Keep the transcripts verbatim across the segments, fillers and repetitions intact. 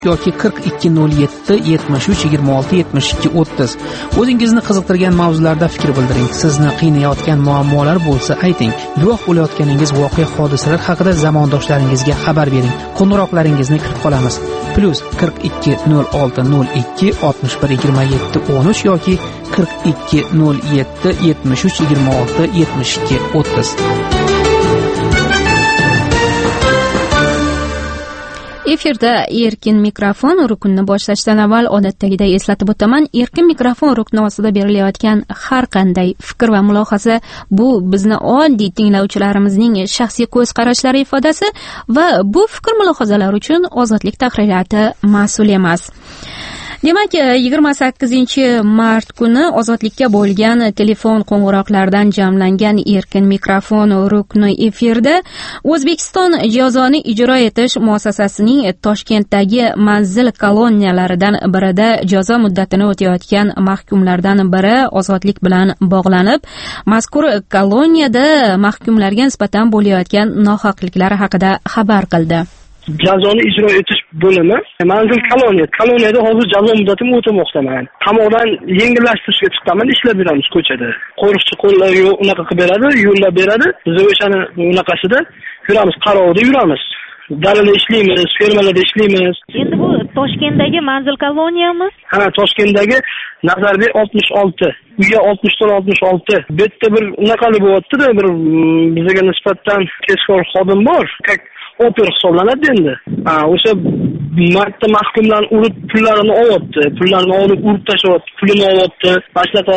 yoki qirq ikki nol yetti yetmish uch yigirma olti yetmish ikki o'ttiz. O'zingizni qiziqtirgan mavzularda fikr bildiring. Sizni qiynayotgan muammolar bo'lsa ayting. Guvoh bo'layotganingiz voqea hodisalar haqida zamondoshlaringizga xabar bering. Qo'ng'iroqlaringizni kutib qolamiz. Plus qirq ikki nol olti nol ikki oltmish bir yigirma yetti o'n uch yoki qirq ikki nol yetti yetmish uch yigirma olti yetmish ikki o'ttiz. Efirda erkin mikrofon ruknini boshlashdan avval odatdagidek eslatib o'taman. Erkin mikrofon rukni ostida berilayotgan har qanday fikr va mulohaza bu bizni oddiy tinglovchilarimizning shaxsiy ko'z qarashlari ifodasi va bu fikr mulohazalar uchun Ozodlik tahririyati mas'ul emas. Demak, yigirma sakkizinchi mart kuni ozodlikka bo'lgan telefon qo'ng'iroqlaridan jamlangan erkin mikrofon rukni efirda O'zbekiston jazoni ijro etish muassasasining Toshkentdagi manzil koloniyalaridan birida jazo muddatini o'tayotgan mahkumlardan biri ozodlik bilan bog'lanib, mazkur koloniyada mahkumlarga nisbatan bo'layotgan nohaqliklar haqida xabar qildi. Jazoni ijro etish bo'limi manzil koloniya. Koloniyada hozir jazo muddatimni o'tamoqdaman. Qamoqdan yengillashtirishga chiqqanman, ishlab beramiz ko'chada. Qo'riqchi qo'llar unaqa qilib beradi, yo'llab beradi. Biz o'shani unaqasida yuramiz, qarovda yuramiz. Dalada ishlaymiz, fermalarda ishlaymiz. Endi bu Toshkentdagi manzil koloniyami? Ha, Toshkentdagi Nazarbek oltmish olti, uyga oltmish to'rt oltmish olti. Bu yerda bir unaqalik bo'lyapti-da, bir bizga nisbatan tezkor xodim bor. Oper hisoblanadi endi. Ha, o'sha martda mahkumlarni urib pullarini olyapti. Pullarini olib urib tashlayapti, pulini olyapti. Boshqa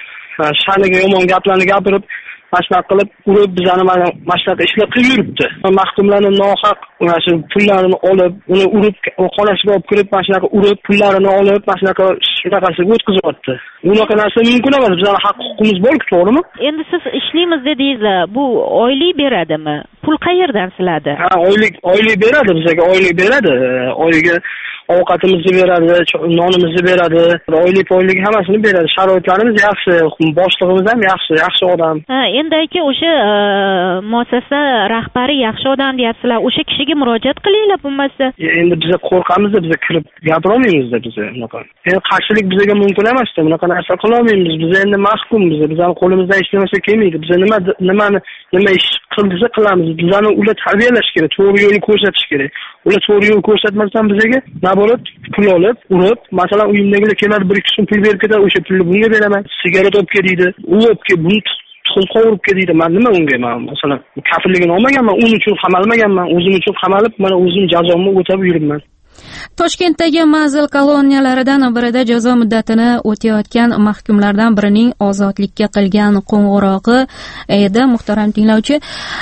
shaniga yomon gaplarni gapirib, mashina qilib urib bizani mana mashinaga ishlar qilib yuribdi. Mahkumlarni nohaq mana shu pullarini olib, uni urib xonasiga olib kirib, mashinaga urib, pullarini olib, mashinaga shunaqasiga o'tkazyapti. Unaqa narsa mumkin emas. Bizning haq huquqimiz bor-ku, to'g'rimi? Endi siz ishlaymiz dedingizlar, bu oylik beradimi? Pul qayerdan siladi? Ha, oylik oylik beradi, bizga oylik beradi. Oyiga ovqatimizni beradi, nonimizni beradi, oylik oylik hammasini beradi. Sharoitlarimiz yaxshi, boshlig'imiz ham yaxshi, yaxshi odam. Ha, endi aka o'sha muassasa rahbari yaxshi odam deyapsizlar. O'sha kishiga murojaat qilinglar bo'lmasa. Endi biz qo'rqamiz, biz kirib gapira olmaymiz biz unaqa. Endi qarshilik bizga mumkin emas-da, bunaqa narsa qila olmaymiz. Biz endi mahkummiz. Bizning qo'limizdan hech narsa kelmaydi. Biz nima nimani nima ish qildisa qilamiz. Bizani ular tarbiyalash kerak, to'g'ri yo'lni ko'rsatish kerak. Ular to'g'ri yo'l ko'rsatmasdan bizga naborat pul olib, urib, masalan, uyimdagilar keladi, bir ikki so'm pul berib ketadi, o'sha pulni bunga beraman. Sigaret olib kel deydi. U olib kel, buni tuxum qovurib kel deydi. Men nima unga, men masalan, kafilligini olmaganman, uning uchun qamalmaganman, o'zim uchun qamalib, mana o'zim jazomni o'tab yuribman. Toshkentdagi manzil koloniyalaridan birida jazo muddatini o'tayotgan mahkumlardan birining ozodlikka qilgan qo'ng'irog'i edi, muhtaram tinglovchi.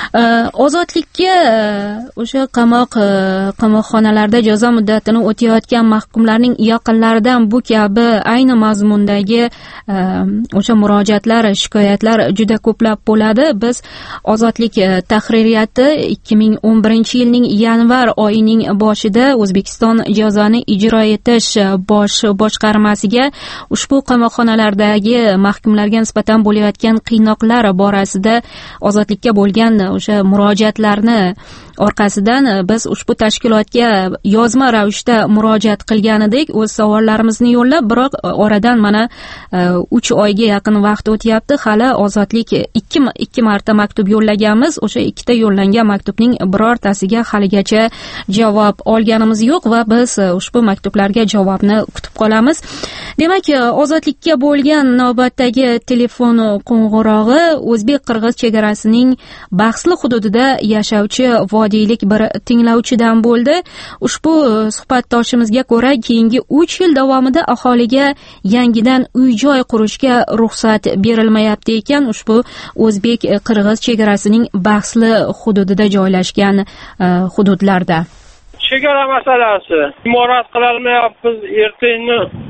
Ozodlikka o'sha qamoq qamoqxonalarda jazo muddatini o'tayotgan mahkumlarning yaqinlaridan bu kabi ayni mazmundagi o'sha murojaatlar, shikoyatlar juda ko'plab bo'ladi. Biz Ozodlik tahririyati ikki ming o'n birinchi yilning yanvar oyining boshida O'zbekiston jazoni ijro etish bosh boshqarmasiga ushbu qamoqxonalardagi mahkumlarga nisbatan bo'layotgan qiynoqlar borasida ozodlikka bo'lgan o'sha murojaatlarni orqasidan biz ushbu tashkilotga yozma ravishda murojaat qilgan edik, o'z savollarimizni yo'llab, biroq oradan mana uch oyga yaqin vaqt o'tyapti. Hali Ozodlik ikki ikki marta maktub yo'llaganmiz. O'sha ikkita yo'llangan maktubning birortasiga haligacha javob olganimiz yo'q va biz ushbu maktublarga javobni kutib qolamiz. Demak, Ozodlikka bo'lgan navbatdagi telefon qo'ng'irog'i o'zbek-qirg'iz chegarasining bahsli hududida yashovchi vodiylik bir tinglovchidan bo'ldi. Ushbu suhbatdoshimizga ko'ra, keyingi uch yil davomida aholiga yangidan uy-joy qurishga ruxsat berilmayapti ekan, ushbu o'zbek-qirg'iz chegarasining bahsli hududida joylashgan hududlarda. Chegara masalasi. Imorat qilolmayapmiz, ertangi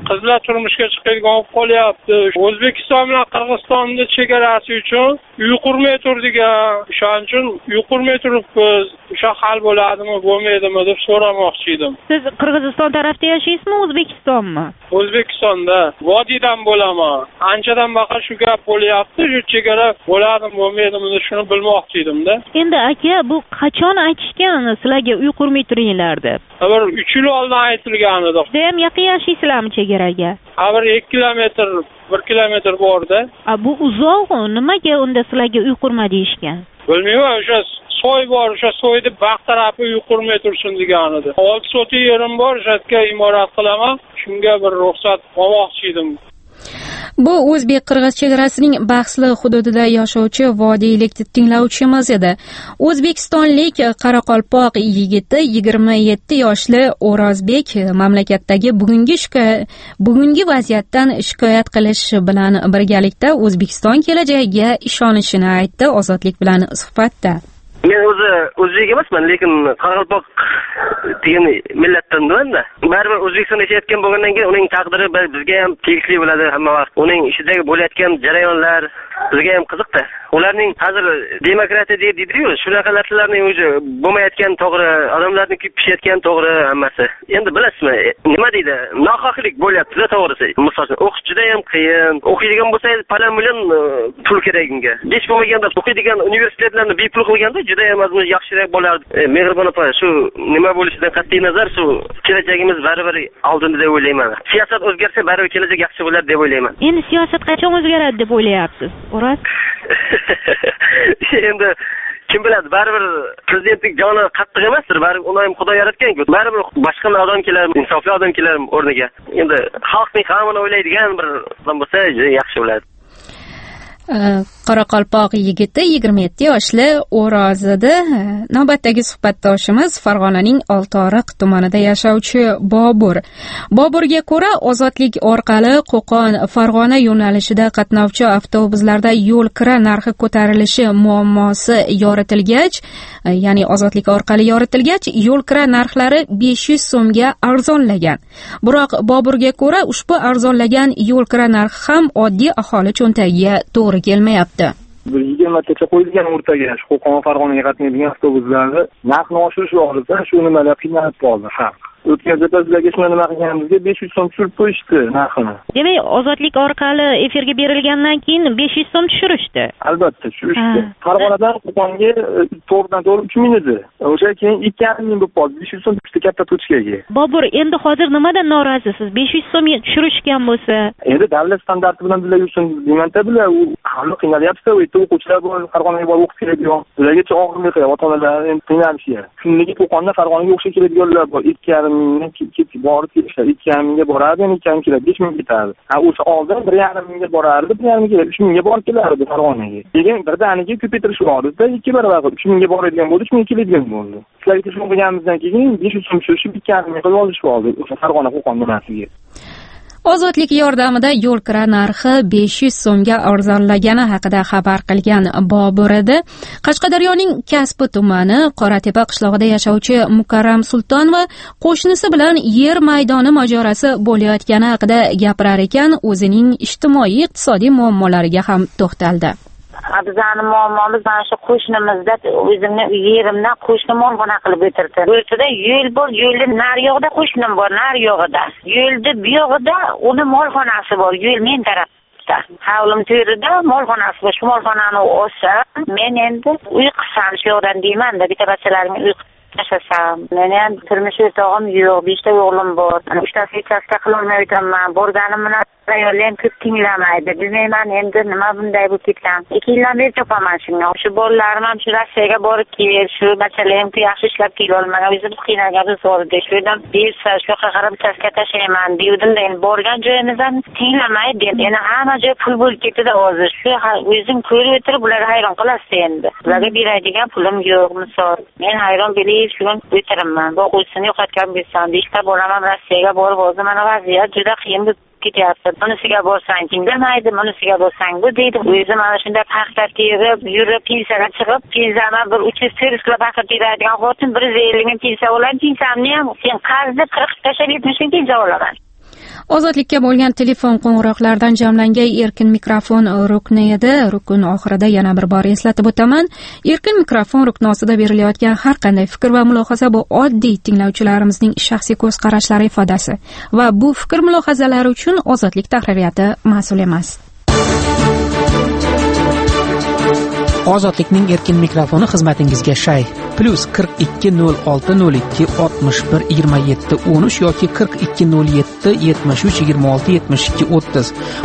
qizlar turmushga chiqadigan bo'lib qolyapti. O'zbekiston bilan Qirg'izistonni chegarasi uchun uy qurmay turdik. O'shaning uchun uy qurmay turibmiz. O'sha hal bo'ladimi, bo'lmaydimi deb so'ramoqchi edim. Siz Qirg'iziston tarafda yashaysizmi, O'zbekistonmi? O'zbekistonda. Vodiydan bo'laman. Anchadan baqar shu gap bo'lyapti. Shu chegara bo'ladimi, bo'lmaydimi deb shuni bilmoqchi edim-da. Endi aka, bu qachon aytishgan sizlarga uy qurmay turinglar deb? Bir uch yil oldin aytilgan edi. Juda ham yaqin yashaysizlarmi chegaraga? Bir ikki kilometr, bir kilometr borda. A bu uzoq, nimaga unda sizlarga uy qurma deyishgan? Bilmayman, o'sha soy bor, o'sha soyni baxt tarafi uy qurmay tursin degan edi. olti soti yerim bor, o'shaga imorat qilaman. Shunga bir ruxsat olmoqchi edim. Bu o'zbek-qirg'iz chegarasining bahsli hududida yashovchi vodiylik tinglovchimiz edi. O'zbekistonlik qoraqalpoq yigiti yigirma yetti yoshli O'rozbek mamlakatdagi bugungi bugungi vaziyatdan shikoyat qilish bilan birgalikda O'zbekiston kelajagiga ishonishini aytdi Ozodlik bilan suhbatda. Men o'zi o'zbek emasman, lekin qoraqalpoq degan millatdanman-da. Baribir O'zbekistonda yashayotgan bo'lgandan keyin uning taqdiri bizga ham tegishli bo'ladi hamma vaqt. Uning ishidagi bo'layotgan jarayonlar bizga ham qiziqda. Ularning hozir demokratiya deydi-ku, shunaqa narsalarning o'zi bo'lmayotgan to'g'ri, odamlarning kuyib pishayotgan to'g'ri hammasi. Endi bilasizmi, nima deydi? Nohaqlik bo'lyapti-da to'g'risi. Masalan, o'qish juda ham qiyin. O'qiydigan bo'lsangiz, palan bilan pul kerak unga. Hech bo'lmaganda o'qiydigan universitetlarni bepul qilganda juda ham azmi yaxshiroq bo'lardi. Mehribon opa, shu nima bo'lishidan qat'iy nazar, shu kelajagimiz baribir oldinda deb o'ylayman. Siyosat o'zgarsa, baribir kelajak yaxshi bo'lar deb o'ylayman. Endi siyosat qachon o'zgaradi deb o'ylayapsiz? O'roz? Endi kim biladi, baribir prezidentlik joni qattiq emasdir, baribir uni ham Xudo yaratgan-ku. Baribir boshqa odam kelar, insofli odam kelar o'rniga. Endi xalqning hamini o'ylaydigan bir odam bo'lsa, yaxshi bo'ladi. Qoraqalpoq yigiti yigirma yetti yoshli O'roz edi. Navbatdagi suhbatdoshimiz Farg'onaning Oltiariq tumanida yashovchi Bobur. Boburga ko'ra, Ozodlik orqali Qo'qon Farg'ona yo'nalishida qatnovchi avtobuslarda yo'l kira narxi ko'tarilishi muammosi yoritilgach, ya'ni Ozodlik orqali yoritilgach, yo'l kira narxlari besh yuz so'mga arzonlagan. Biroq Boburga ko'ra, ushbu arzonlagan yo'l kira narxi ham oddiy aholi cho'ntagiga to'g'ri kelmayapti. yigirmatacha qo'yilgan o'rtaga shu Qo'qon Farg'onaga qatnaydigan avtobuslarni narxni oshirish oldi, shu nimalar qiynalib qoldi xalq. O'tgan safar bizlarga shuni nima qilganimizga besh yuz so'm tushirib qo'yishdi narxini. Demak, Ozodlik orqali efirga berilgandan keyin besh yuz so'm tushirishdi. Albatta, tushirishdi. Farg'onadan Qo'qonga to'g'ridan to'g'ri uch ming edi. O'sha keyin ikki yarim ming bo'lib qoldi. besh yuz so'm tushdi katta tochkaga. Bobur, endi hozir nimadan norozisiz? besh yuz so'm tushirishgan bo'lsa, endi davlat standarti bilan bizlar yursin deymanda, bular u ahli qiynalyapti. U yerda o'quvchilar bor, Farg'onaga borib o'qib keladigan. Ularga og'irlik qilyapti, ota-onalar endi qiynalishyapti. Kunligi Qo'qondan Farg'onaga o'qishga keladiganlar bor. ikki yarim mingdan ketib borib kelishadi. ikki yarim mingga boradi, ikki yarim keladi, besh ming ketadi. Ha, o'sha oldin bir yarim mingga borardi, bir yarim mingga, uch mingga borib kelardi Farg'onaga. Keyin birdaniga ko'paytirish oldi, ikki barobar uch mingga boradigan bo'ldi, uch mingga keladigan bo'ldi. Sizlarga tushun qilganimizdan keyin besh yuz so'm tushirib ikki yarim ming qilib olishib oldi o'sha Farg'ona Qo'qon yo'nalishiga. Ozodlik yordamida yo'l kira narxi besh yuz so'mga arzonlagani haqida xabar qilgan Bobur edi. Qashqadaryoning Kasbi tumani Qoratepa qishlog'ida yashovchi Mukarram Sultonova qo'shnisi bilan yer maydoni mojarosi bo'layotgani haqida gapirar ekan, o'zining ijtimoiy-iqtisodiy muammolariga ham to'xtaldi. Bizani muammomiz mana shu qo'shnimizda o'zimni yerimdan qo'shni molxona qilib o'tirdi. Bu yerda yo'l bor, yo'lning nari yo'g'ida qo'shnim bor, nari yo'g'ida. Yo'lni bu yo'g'ida uni molxonasi bor, yo'l men tarafda. Havlim to'rida molxonasi bor. Shu molxonani olsa, men endi uy qilsam shu yo'g'dan deyman-da, bitta bachalarimga uy yashasam. Men ham turmush o'rtog'im yo'q, beshta o'g'lim bor. Ana uchtasi ikkita qilolmay o'taman. Borganim bilan ayollar ko'p tinglamaydi. Bilmayman endi nima bunday bo'lib ketgan. ikki yildan beri topaman shunga. Shu bolalarim ham shu Rossiyaga borib kel, shu bachalarim yaxshi ishlab kela olmagan. O'zim qiynalganimiz bor edi. Shu yerdan bersa, shu yoqqa qarab tasga tashlayman degandim-da, endi borgan joyimizdan tinglamaydi. Endi hamma joy pul bo'lib ketdi-da hozir. Shu o'zim ko'rib o'tirib ularga hayron qilasiz endi. Ularga beradigan pulim yo'q, misol. Men hayron bo'lib shugun o'tiraman. Bu o'zini yo'qotgan bo'lsam, beshta bolam ham Rossiyaga borib, hozir mana vaziyat juda qiyin ketyapti. Bunisiga borsang tinglamaydi, bunisiga borsang bu deydi. O'zi mana shunday paxta terib, yurib pensiyaga chiqib, pensiyani bir uch yuz to'rt yuz kilo paxta teradigan xotin bir yuz ellik ming pensiya oladi. Pensiyamni ham sen qarzni qirq tashlab yetmish ming pensiya olaman. Ozodlikka bo'lgan telefon qo'ng'iroqlaridan jamlangan erkin mikrofon rukni edi. Rukun oxirida yana bir bor eslatib o'taman. Erkin mikrofon rukni ostida berilayotgan har qanday fikr va mulohaza bu oddiy tinglovchilarimizning shaxsiy ko'z qarashlari ifodasi va bu fikr mulohazalari uchun Ozodlik tahririyati mas'ul emas. Ozodlikning erkin mikrofoni xizmatingizga shay plus qirq ikki nol olti nol ikki oltmish bir yigirma yetti o'n uch yoki qirq ikki nol yetti yetmish uch yigirma olti yetmish ikki o'ttiz.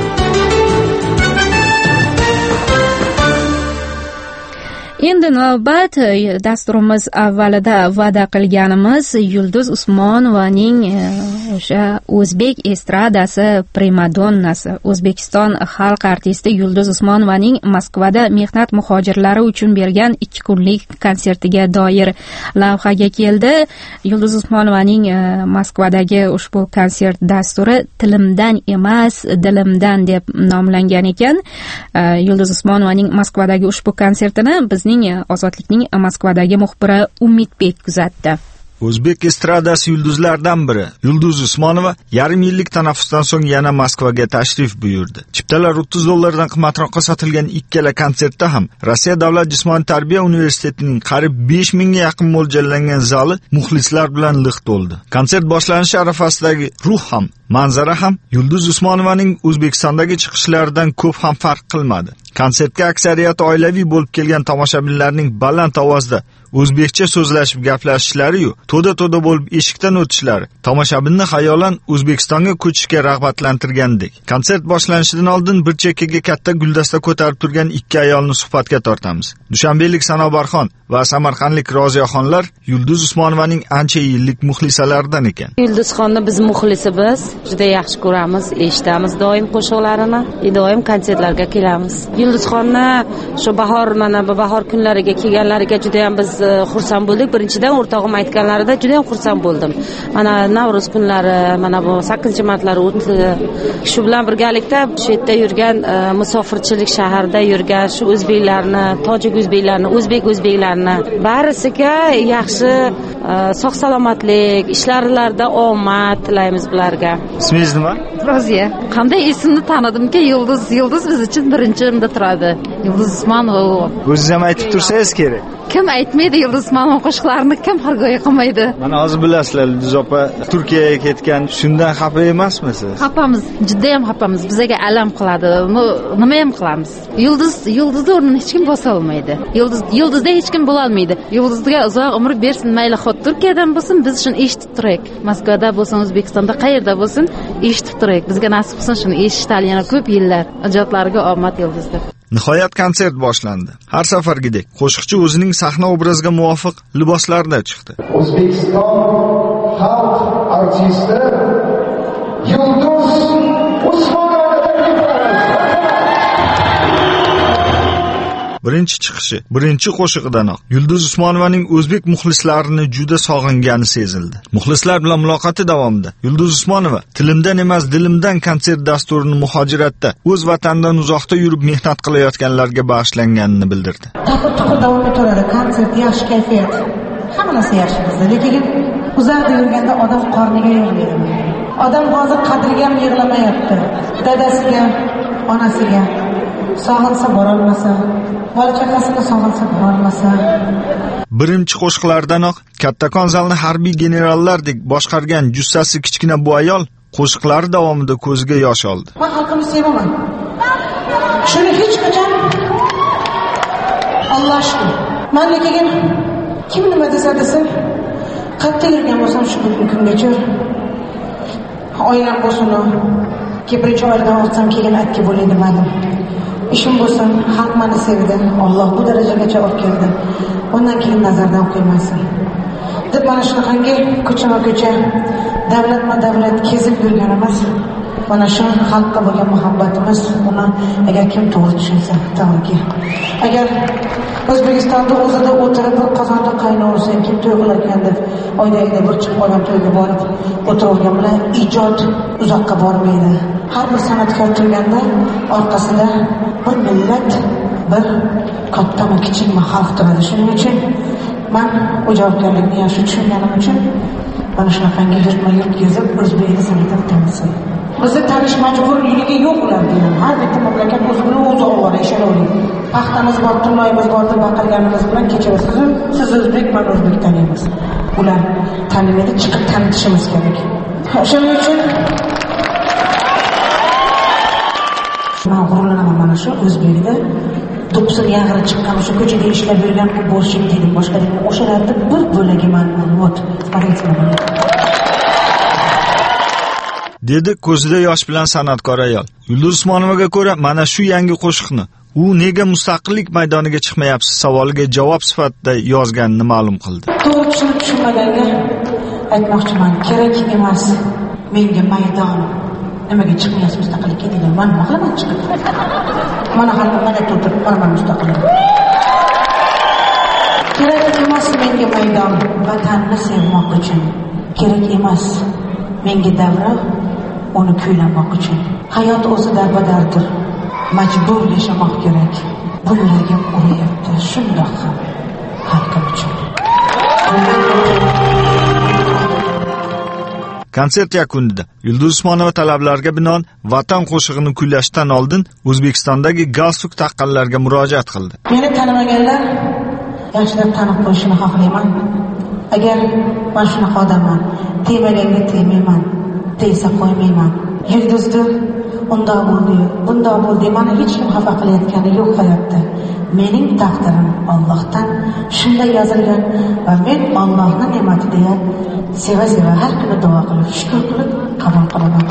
Endi navbat dasturimiz avvalida va'da qilganimiz Yulduz Usmonovaning o'sha o'zbek estradasi primadonnasi, O'zbekiston xalq artisti Yulduz Usmonovaning Moskvada mehnat muhojirlari uchun bergan ikki kunlik konsertiga doir lavhaga keldi. Yulduz Usmonovaning Moskvadagi ushbu konsert dasturi Tilimdan emas, dilimdan deb nomlangan ekan. Yulduz Usmonovaning Moskvadagi ushbu konsertini bizning Ozodlikning Moskvadagi muxbiri Umidbek kuzatdi. O'zbek estradasi yulduzlaridan biri Yulduz Usmonova yarim yillik tanaffusdan so'ng yana Moskvaga tashrif buyurdi. Chiptalar o'ttiz dollardan qimmatroqqa sotilgan ikkala konsertda ham Rossiya davlat jismoniy tarbiya universitetining qariyb besh mingga yaqin mo'ljallangan zali muxlislar bilan liq to'ldi. Konsert boshlanishi arafasidagi ruh ham, manzara ham Yulduz Usmonovaning O'zbekistondagi chiqishlaridan ko'p ham farq qilmadi. Konsertga aksariyati oilaviy bo'lib kelgan tomoshabinlarning baland ovozda o'zbekcha so'zlashib gaplashishlari-yu, to'da-to'da bo'lib eshikdan o'tishlari tomoshabinni xayolan O'zbekistonga ko'chishga rag'batlantirgandek. Konsert boshlanishidan oldin bir chekkaga katta guldasta ko'tarib turgan ikki ayolni suhbatga tortamiz. Dushanbelik Sanobarxon va samarqandlik Roziyaxonlar Yulduz Usmonovaning ancha yillik muxlisalaridan ekan. Yulduzxonni biz muxlisimiz, juda yaxshi ko'ramiz, eshitamiz doim qo'shiqlarini, doim konsertlarga kelamiz. Yulduzxonni shu bahor mana bu bahor kunlariga kelganlariga juda ham biz xursand bo'ldik. Birinchidan o'rtog'im aytganlarida juda ham xursand bo'ldim. Mana Navro'z kunlari, mana bu sakkizinchi martlar o'tdi. Shu bilan birgalikda shu yerda yurgan musofirchilik shaharda yurgan shu o'zbeklarni, tojik o'zbeklarni, o'zbek o'zbeklarni barisiga yaxshi sog' salomatlik, ishlarida omad tilaymiz bularga. Ismingiz nima? Roziya. Qanday esimni tanidimki, Yulduz, Yulduz biz uchun birinchi o'rinda turadi. Yulduz Usmonova. O'zingiz ham aytib tursangiz kerak. Kim aytmaydi Yulduz Usmonova qo'shiqlarini, kim hargoyi qilmaydi? Mana hozir bilasizlar, Yulduz opa Turkiyaga ketgan, shundan xafa emasmisiz? Xafamiz, juda ham xafamiz. Bizga alam qiladi. Nima ham qilamiz? Yulduz, Yulduzning o'rnini hech kim bosa olmaydi. Yulduz, Yulduzda hech kim bo'la olmaydi. Yulduzga uzoq umr bersin, mayli xot Turkiyadan bo'lsin, biz shuni eshitib turaylik. Moskvada bo'lsin, O'zbekistonda qayerda bo'lsin, eshitib turaylik. Bizga nasib qilsin shuni eshitishdan yana ko'p yillar. Ijodlariga omad Yulduzda. Nihoyat konsert boshlandi. Har safargidek qo'shiqchi o'zining sahna obraziga muvofiq liboslarda chiqdi. O'zbekiston xalq artisti Yulduz Usmonova. Birinchi chiqishi, birinchi qo'shig'idanoq Yulduz Usmonovaning o'zbek muxlislarini juda sog'ingani sezildi. Muxlislar bilan muloqoti davomida Yulduz Usmonova Tilimdan emas, dilimdan konsert dasturini muhojiratda o'z vatanidan uzoqda yurib mehnat qilayotganlarga bag'ishlanganini bildirdi. Taqir-tuqir davom etaveradi, konsert, yaxshi kayfiyat. Hamma narsa yaxshi bizda, lekin uzoqda yurganda odam qorniga yig'laydi. Odam hozir qadriga ham yig'lamayapti. Dadasiga, onasiga sog'insa borolmasa, bola chaqasini sog'insa borolmasa. Birinchi qo'shiqlardanoq kattakon zalni harbiy generallardek boshqargan jussasi kichkina bu ayol qo'shiqlari davomida ko'ziga yosh oldi. Men xalqimni sevaman. Shuni hech qachon Alloh shukr. Men lekin kim nima desa desin, qayerda yurgan bo'lsam shu kungacha oilam bo'lsin, birinchi oiladan o'tsam keyin aytki bo'lay demadim. Ishim bo'lsin, xalq meni sevdi, Alloh bu darajagacha olib keldi. Undan keyin nazardan qo'ymasin. Deb mana shunaqangi ko'chama-ko'cha, davlatma-davlat kezib yurganimiz, mana shu xalqqa bo'lgan muhabbatimiz, buni agar kim to'g'ri tushunsa, to'g'riki. Agar O'zbekistonda o'zida o'tirib bir qozonda qaynaversa, kim to'y qilarkan deb oydagida bir chiqib qolgan to'yga borib o'tirgan bilan ijod uzoqqa bormaydi. Har bir san'atkor turganda orqasida bir millat, bir kattami kichikmi xalq turadi. Shuning uchun men bu javobgarlikni yaxshi tushunganim uchun mana shunaqangi yurtma yurt gezib o'zbekni sanitib tanisa. Bizni tanish majburligi yo'q ularga. Har bitta mamlakat o'zini o'zi ovora ishonavering. Paxtamiz bor, tunlayimiz bor deb baqirganimiz bilan kechirasiz, siz o'zbek, men o'zbek taniymiz. Ular tanimini chiqib tanitishimiz kerak. Shuning uchun men g'ururlanaman mana shu o'zbekda do'qson yag'ri chiqqan o'sha ko'chada ishlab yurgan u bolshevik deydi, boshqa deydi. O'shalarda bir bo'lagi ma'lumot. dedi ko'zida yosh bilan san'atkor ayol. Yulduz Usmonovaga ko'ra, mana shu yangi qo'shiqni u nega mustaqillik maydoniga chiqmayapsiz savoliga javob sifatida yozganini ma'lum qildi. To'g'ri tushunib tushunmaganga aytmoqchiman, kerak emas menga maydon. Nimaga chiqmayapsiz mustaqillikka degan, men nima qilaman chiqib? Mana xalqimga o'tirib, mana mustaqillik. Kerak emas menga maydon, vatanni sevmoq uchun. Kerak emas menga davra, uni kuylamoq uchun. Hayot o'zi darbadardir. Majbur yashamoq kerak. Bu yuragim urayapti, shundoq ham xalqim uchun. Konsert yakunida Yulduz Usmonova talablarga binoan vatan qo'shig'ini kuylashdan oldin O'zbekistondagi galstuk taqqanlarga murojaat qildi. Meni tanimaganlar yaxshilab tanib qo'yishini xohlayman. Agar men shunaqa odamman, tegmaganga tegmayman, tegsa qo'ymayman. Yulduzdir, undoq bo'ldi, bundoq bo'ldi, meni hech kim xafa qilayotgani yo'q hayotda. Mening taqdirim Allohdan shunday yozilgan va men Allohning ne'matiga seva-seva har kuni duo qilib, shukr qilib qabul qilaman.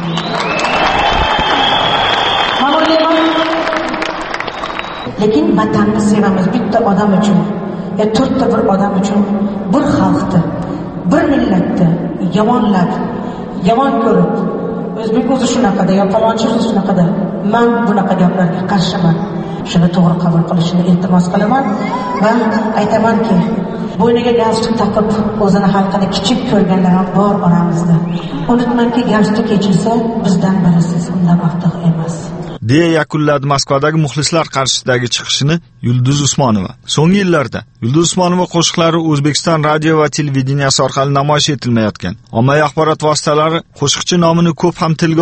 Lekin vatanni sevamiz bitta odam uchun, ya to'rtta bir odam uchun, bir xalqni, bir millatni yomonlab, yomon ko'rib, o'zbek o'zi shunaqada, yo palonchi o'zi shunaqada, men bunaqa gaplarga qarshiman. Shuni to'g'ri qabul qilishini iltimos qilaman va aytamanki, bo'yniga galstuk taqib o'zini xalqini kichik ko'rganlar ham bor oramizda. Unutmangki, galstuk yechilsa bizdan birisiz, undan ortiq emas. deya yakunladi Moskvadagi muxlislar qarshisidagi chiqishini Yulduz Usmonova. So'nggi yillarda Yulduz Usmonova qo'shiqlari O'zbekiston radio va televideniyasi orqali namoyish etilmayotgan. Ommaviy axborot vositalari qo'shiqchi nomini ko'p ham tilga